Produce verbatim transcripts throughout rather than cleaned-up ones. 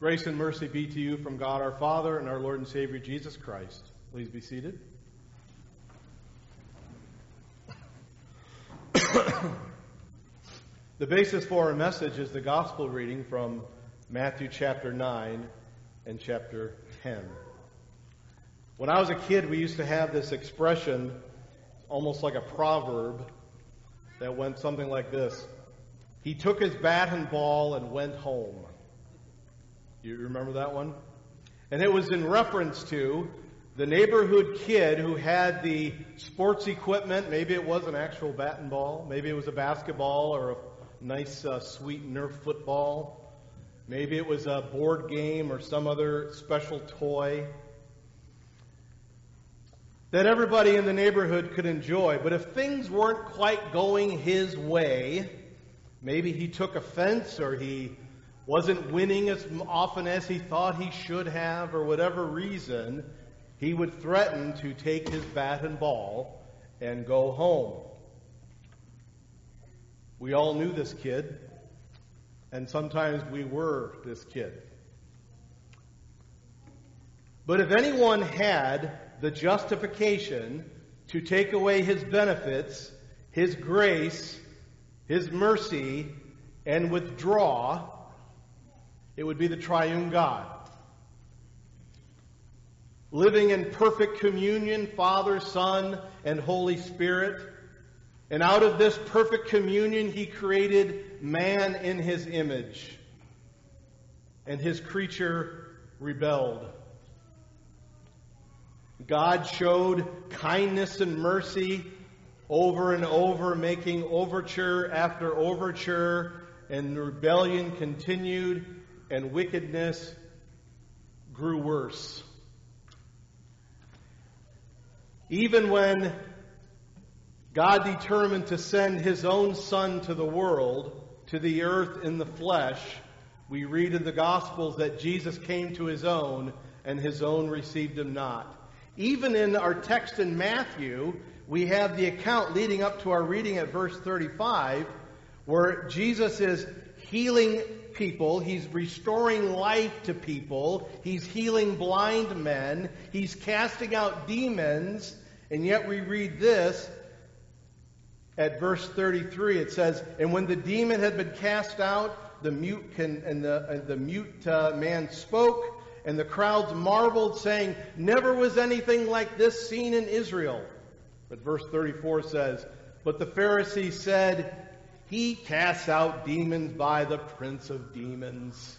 Grace and mercy be to you from God our Father and our Lord and Savior Jesus Christ. Please be seated. The basis for our message is the gospel reading from Matthew chapter nine and chapter ten. When I was a kid, we used to have this expression, almost like a proverb, that went something like this. He took his bat and ball and went home. You remember that one? And it was in reference to the neighborhood kid who had the sports equipment. Maybe it was an actual bat and ball. Maybe it was a basketball or a nice, uh, sweet Nerf football. Maybe it was a board game or some other special toy that everybody in the neighborhood could enjoy. But if things weren't quite going his way, maybe he took offense or he wasn't winning as often as he thought he should have, or whatever reason, he would threaten to take his bat and ball and go home. We all knew this kid, and sometimes we were this kid. But if anyone had the justification to take away his benefits, his grace, his mercy, and withdraw, it would be the triune God. Living in perfect communion, Father, Son, and Holy Spirit. And out of this perfect communion, He created man in His image. And His creature rebelled. God showed kindness and mercy over and over, making overture after overture, and rebellion continued, and wickedness grew worse. Even when God determined to send His own Son to the world, to the earth in the flesh, we read in the Gospels that Jesus came to His own, and His own received Him not. Even in our text in Matthew, we have the account leading up to our reading at verse thirty-five, where Jesus is healing people, He's restoring life to people, He's healing blind men, He's casting out demons, and yet we read this at verse thirty-three. It says, "And when the demon had been cast out, the mute can, and the, and the mute uh, man spoke, and the crowds marveled, saying, 'Never was anything like this seen in Israel.' But verse thirty-four says, 'But the Pharisees said, He casts out demons by the prince of demons.'"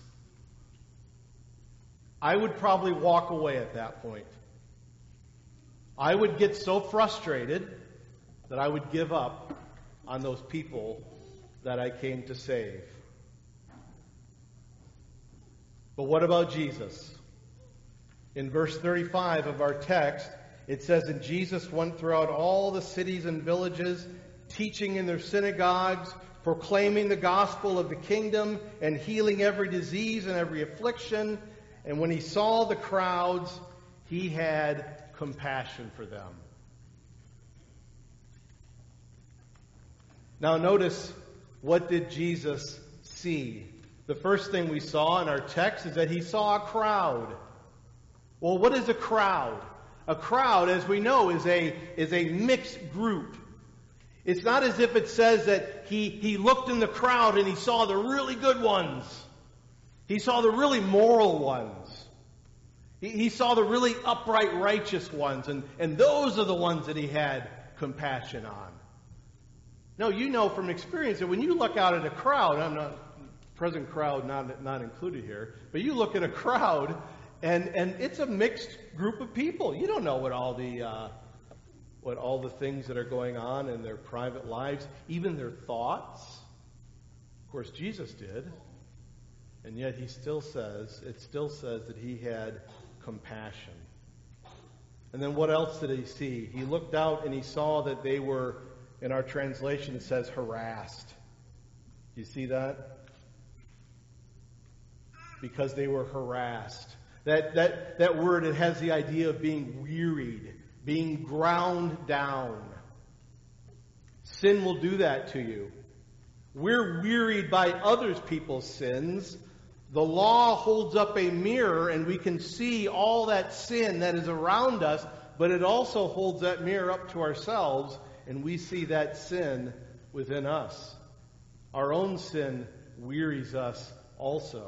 I would probably walk away at that point. I would get so frustrated that I would give up on those people that I came to save. But what about Jesus? In verse thirty-five of our text, it says, "And Jesus went throughout all the cities and villages, teaching in their synagogues, proclaiming the gospel of the kingdom, and healing every disease and every affliction. And when He saw the crowds, He had compassion for them." Now notice, what did Jesus see? The first thing we saw in our text is that He saw a crowd. Well, what is a crowd? A crowd, as we know, is a, is a mixed group. It's not as if it says that he, he looked in the crowd and he saw the really good ones. He saw the really moral ones. He, he saw the really upright, righteous ones. And, and those are the ones that He had compassion on. No, you know from experience that when you look out at a crowd, I'm not, present crowd not, not included here, but you look at a crowd and, and it's a mixed group of people. You don't know what all the... Uh, what all the things that are going on in their private lives, even their thoughts. Of course, Jesus did. And yet He still says, it still says that He had compassion. And then what else did He see? He looked out and He saw that they were, in our translation it says harassed. Do you see that? Because they were harassed. That, that, that word, it has the idea of being wearied, being ground down. Sin will do that to you. We're wearied by others people's sins. The law holds up a mirror and we can see all that sin that is around us, but it also holds that mirror up to ourselves and we see that sin within us. Our own sin wearies us also.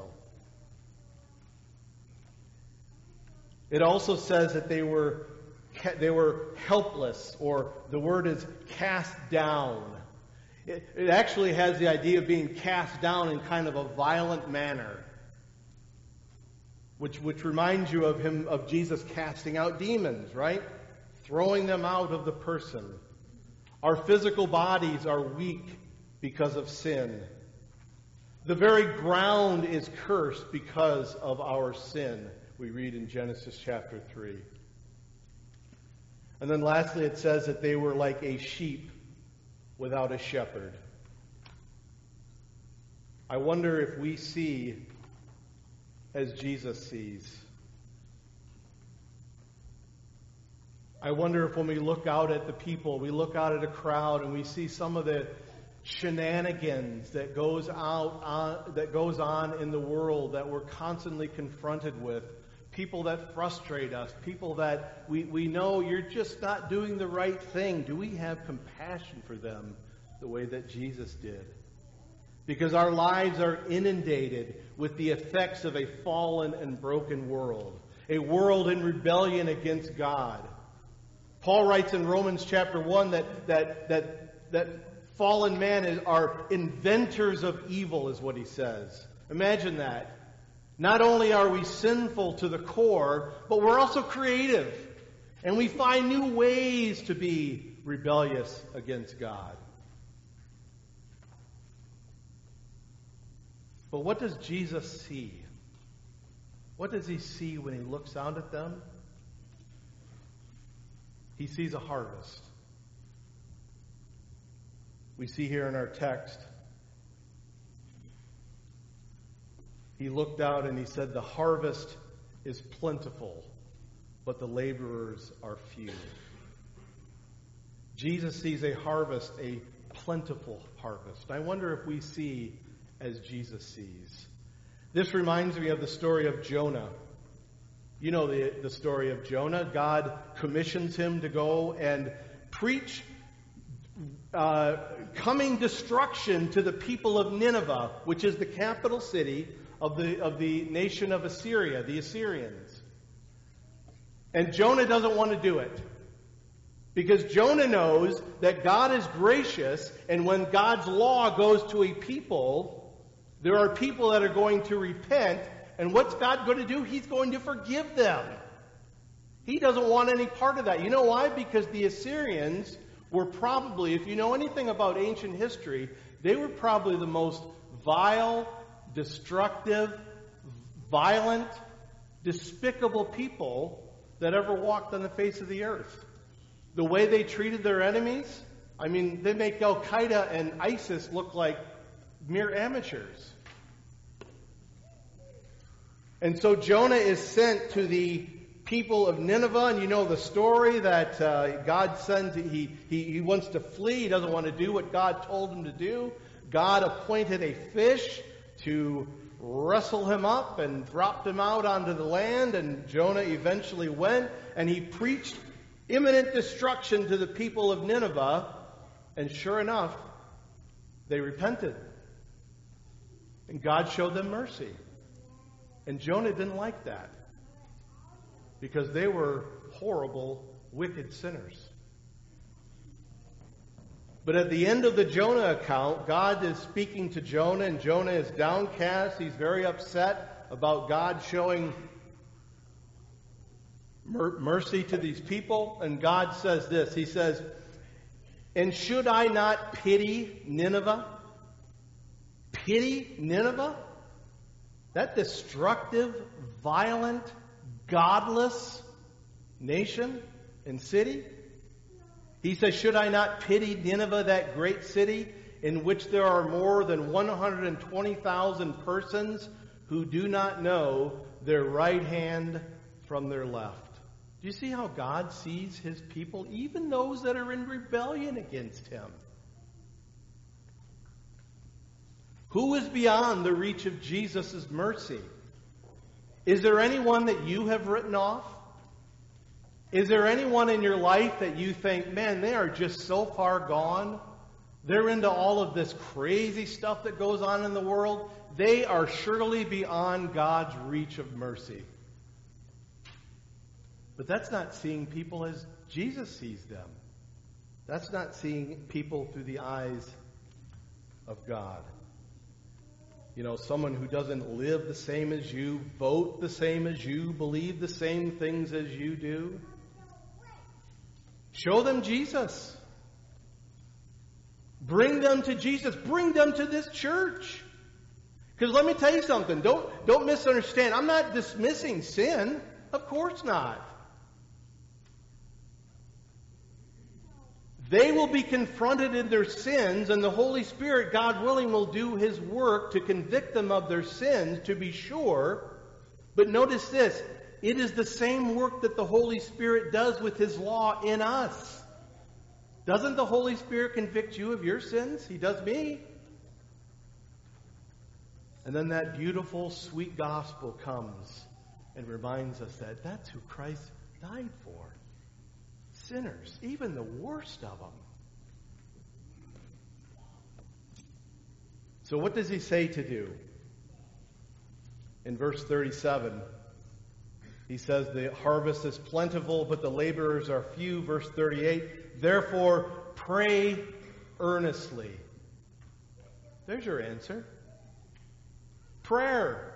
It also says that they were they were helpless, or the word is cast down. It, it actually has the idea of being cast down in kind of a violent manner. Which, which reminds you of him, of Jesus casting out demons, right? Throwing them out of the person. Our physical bodies are weak because of sin. The very ground is cursed because of our sin, we read in Genesis chapter three. And then lastly, it says that they were like a sheep without a shepherd. I wonder if we see as Jesus sees. I wonder if when we look out at the people, we look out at a crowd and we see some of the shenanigans that goes out on, that goes on in the world that we're constantly confronted with. People that frustrate us, people that we, we know you're just not doing the right thing. Do we have compassion for them the way that Jesus did? Because our lives are inundated with the effects of a fallen and broken world. A world in rebellion against God. Paul writes in Romans chapter one that that that, that fallen man is, are inventors of evil, is what he says. Imagine that. Not only are we sinful to the core, but we're also creative. And we find new ways to be rebellious against God. But what does Jesus see? What does he see when he looks out at them? He sees a harvest. We see here in our text, he looked out and he said, the harvest is plentiful, but the laborers are few. Jesus sees a harvest, a plentiful harvest. I wonder if we see as Jesus sees. This reminds me of the story of Jonah. You know the, the story of Jonah. God commissions him to go and preach uh, coming destruction to the people of Nineveh, which is the capital city of the, of the nation of Assyria, the Assyrians. And Jonah doesn't want to do it. Because Jonah knows that God is gracious, and when God's law goes to a people, there are people that are going to repent, and what's God going to do? He's going to forgive them. He doesn't want any part of that. You know why? Because the Assyrians were probably, if you know anything about ancient history, they were probably the most vile, destructive, violent, despicable people that ever walked on the face of the earth. The way they treated their enemies, I mean, they make Al-Qaeda and ISIS look like mere amateurs. And so Jonah is sent to the people of Nineveh, and you know the story that uh, God sends, he, he, he wants to flee, he doesn't want to do what God told him to do. God appointed a fish to wrestle him up and dropped him out onto the land, and Jonah eventually went, and he preached imminent destruction to the people of Nineveh, and sure enough, they repented. And God showed them mercy. And Jonah didn't like that, because they were horrible, wicked sinners. But at the end of the Jonah account, God is speaking to Jonah, and Jonah is downcast. He's very upset about God showing mer- mercy to these people. And God says this. He says, "And should I not pity Nineveh?" Pity Nineveh? That destructive, violent, godless nation and city? He says, "Should I not pity Nineveh, that great city, in which there are more than one hundred twenty thousand persons who do not know their right hand from their left?" Do you see how God sees his people, even those that are in rebellion against him? Who is beyond the reach of Jesus' mercy? Is there anyone that you have written off? Is there anyone in your life that you think, man, they are just so far gone? They're into all of this crazy stuff that goes on in the world. They are surely beyond God's reach of mercy. But that's not seeing people as Jesus sees them. That's not seeing people through the eyes of God. You know, someone who doesn't live the same as you, vote the same as you, believe the same things as you do. Show them Jesus. Bring them to Jesus. Bring them to this church. Because let me tell you something. Don't, don't misunderstand. I'm not dismissing sin. Of course not. They will be confronted in their sins, and the Holy Spirit, God willing, will do His work to convict them of their sins, to be sure. But notice this. It is the same work that the Holy Spirit does with His law in us. Doesn't the Holy Spirit convict you of your sins? He does me. And then that beautiful, sweet gospel comes and reminds us that that's who Christ died for. Sinners, even the worst of them. So what does He say to do? In verse thirty-seven, He says, the harvest is plentiful, but the laborers are few. Verse thirty-eight, therefore pray earnestly. There's your answer. Prayer.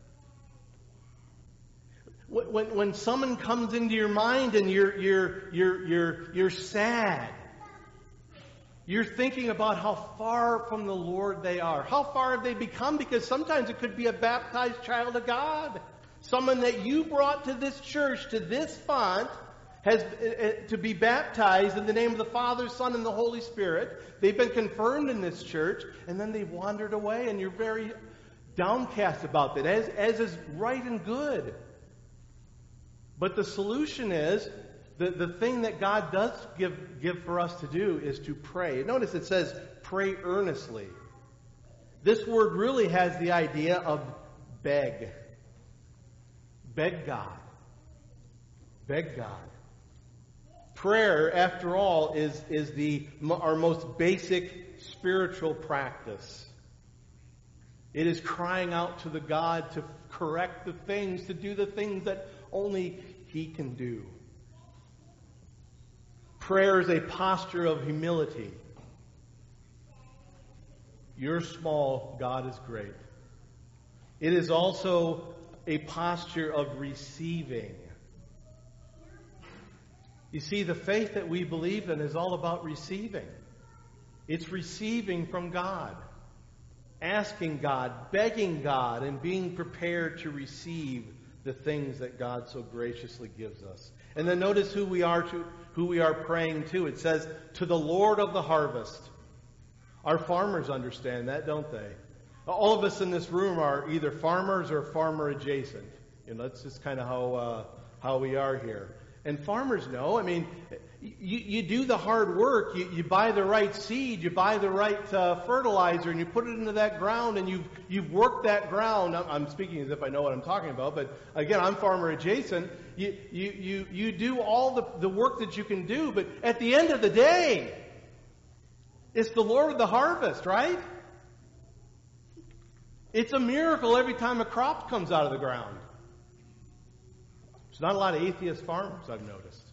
When, when someone comes into your mind and you're, you're, you're, you're, you're sad, you're thinking about how far from the Lord they are. How far have they become? Because sometimes it could be a baptized child of God. Someone that you brought to this church, to this font, has uh, to be baptized in the name of the Father, Son, and the Holy Spirit. They've been confirmed in this church, and then they've wandered away, and you're very downcast about that, as, as is right and good. But the solution is, the, the thing that God does give, give for us to do is to pray. Notice it says, pray earnestly. This word really has the idea of beg. Beg God. Beg God. Prayer, after all, is, is the our most basic spiritual practice. It is crying out to the God to correct the things, to do the things that only He can do. Prayer is a posture of humility. You're small, God is great. It is also a posture of receiving. You see, the faith that we believe in is all about receiving. It's receiving from God. Asking God, begging God, and being prepared to receive the things that God so graciously gives us. And then notice who we are to, who we are praying to. It says, to the Lord of the harvest. Our farmers understand that, don't they? All of us in this room are either farmers or farmer adjacent. You know, that's just kind of how uh, how we are here. And farmers know, I mean, you, you do the hard work, you, you buy the right seed, you buy the right uh, fertilizer, and you put it into that ground, and you've, you've worked that ground. I'm, I'm speaking as if I know what I'm talking about, but again, I'm farmer adjacent. You, you, you, you do all the, the work that you can do, but at the end of the day, it's the Lord of the harvest, right? It's a miracle every time a crop comes out of the ground. There's not a lot of atheist farmers, I've noticed.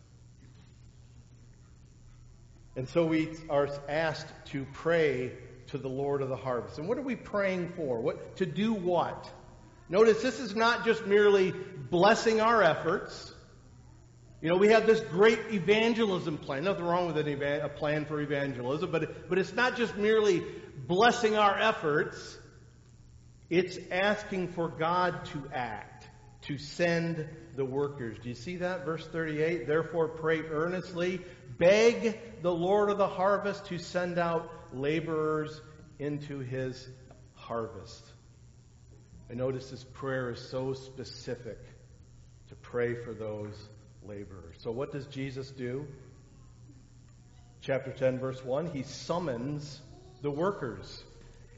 And so we are asked to pray to the Lord of the harvest. And what are we praying for? What to do what? Notice this is not just merely blessing our efforts. You know, we have this great evangelism plan. Nothing wrong with an evan- a plan for evangelism, but, but it's not just merely blessing our efforts. It's asking for God to act, to send the workers. Do you see that? Verse thirty-eight, therefore pray earnestly, beg the Lord of the harvest to send out laborers into His harvest. I notice this prayer is so specific to pray for those laborers. So what does Jesus do? Chapter ten, verse one, He summons the workers.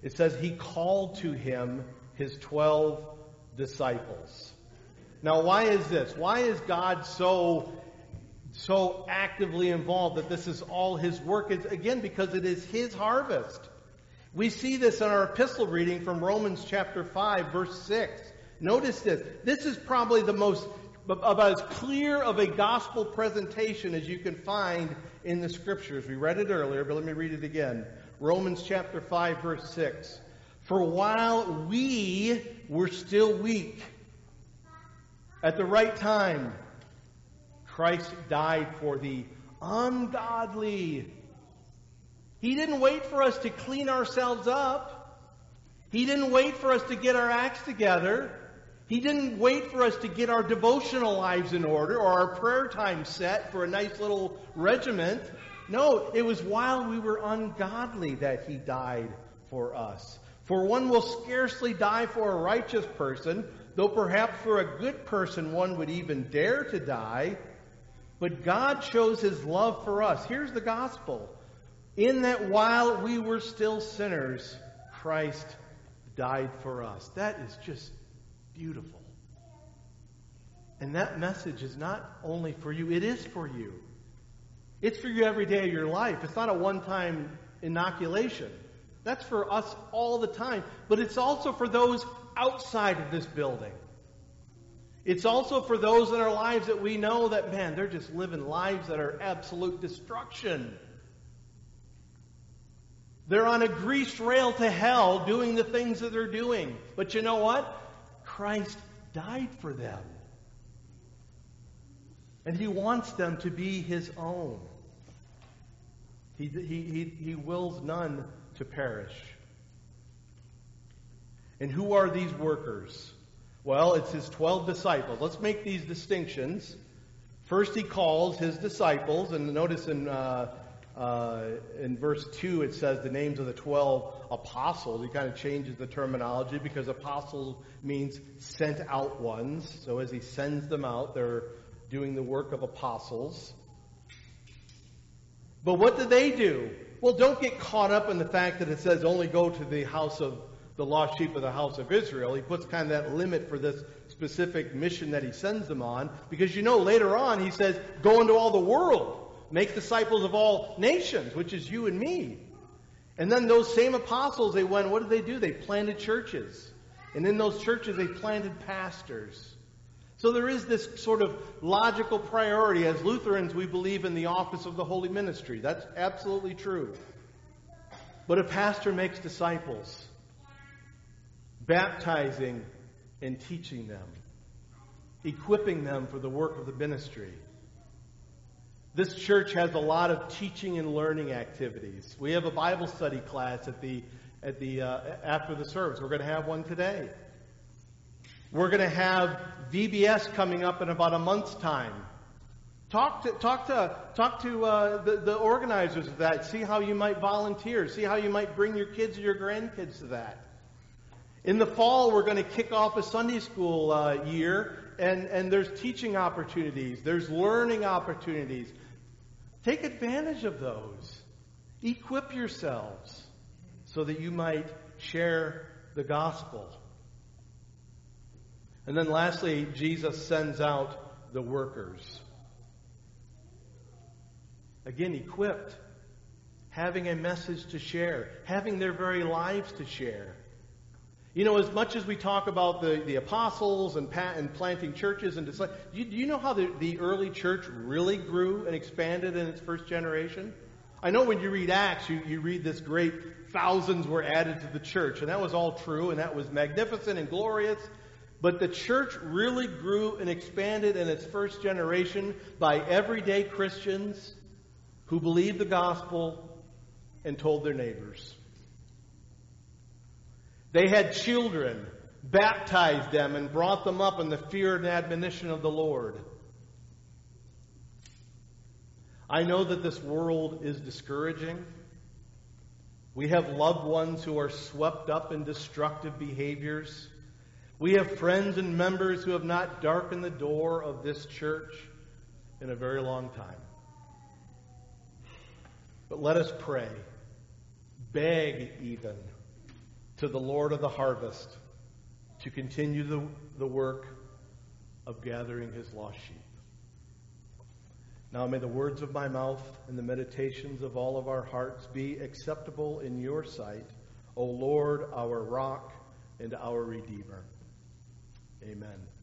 It says he called to him his twelve disciples. Now, why is this? Why is God so, so actively involved that this is all his work? It's, again, because it is his harvest. We see this in our epistle reading from Romans chapter five, verse six. Notice this. This is probably the most, about as clear of a gospel presentation as you can find in the Scriptures. We read it earlier, but let me read it again. Romans chapter five, verse six. For while we were still weak, at the right time, Christ died for the ungodly. He didn't wait for us to clean ourselves up. He didn't wait for us to get our acts together. He didn't wait for us to get our devotional lives in order or our prayer time set for a nice little regiment. No, it was while we were ungodly that he died for us. For one will scarcely die for a righteous person, though perhaps for a good person one would even dare to die. But God shows his love for us. Here's the gospel. In that while we were still sinners, Christ died for us. That is just beautiful. And that message is not only for you, it is for you. It's for you every day of your life. It's not a one-time inoculation. That's for us all the time. But it's also for those outside of this building. It's also for those in our lives that we know that, man, they're just living lives that are absolute destruction. They're on a greased rail to hell doing the things that they're doing. But you know what? Christ died for them. And he wants them to be his own. He, he, he, he wills none to perish. And who are these workers? Well, it's his twelve disciples. Let's make these distinctions. First, he calls his disciples, and notice in uh, uh, in verse two it says the names of the twelve apostles. He kind of changes the terminology because apostle means sent out ones. So as he sends them out, they're doing the work of apostles. But what do they do? Well, don't get caught up in the fact that it says only go to the house of the lost sheep of the house of Israel. He puts kind of that limit for this specific mission that he sends them on. Because you know, later on he says, go into all the world. Make disciples of all nations, which is you and me. And then those same apostles, they went, what did they do? They planted churches. And in those churches they planted pastors. So there is this sort of logical priority. As Lutherans, we believe in the office of the holy ministry. That's absolutely true. But a pastor makes disciples, baptizing and teaching them, equipping them for the work of the ministry. This church has a lot of teaching and learning activities. We have a Bible study class at the at the uh, after the service. We're going to have one today. We're going to have V B S coming up in about a month's time. Talk to talk to talk to uh, the, the organizers of that. See how you might volunteer. See how you might bring your kids or your grandkids to that. In the fall, we're going to kick off a Sunday school uh, year, and, and there's teaching opportunities. There's learning opportunities. Take advantage of those. Equip yourselves so that you might share the gospel. And then lastly, Jesus sends out the workers. Again, equipped, having a message to share, having their very lives to share. You know, as much as we talk about the, the apostles and, pa- and planting churches and disciples, do you, do you know how the, the early church really grew and expanded in its first generation? I know when you read Acts, you, you read this great thousands were added to the church, and that was all true, and that was magnificent and glorious. But the church really grew and expanded in its first generation by everyday Christians who believed the gospel and told their neighbors. They had children, baptized them, and brought them up in the fear and admonition of the Lord. I know that this world is discouraging. We have loved ones who are swept up in destructive behaviors. We have friends and members who have not darkened the door of this church in a very long time. But let us pray, beg even, to the Lord of the harvest to continue the, the work of gathering his lost sheep. Now may the words of my mouth and the meditations of all of our hearts be acceptable in your sight, O Lord, our rock and our Redeemer. Amen.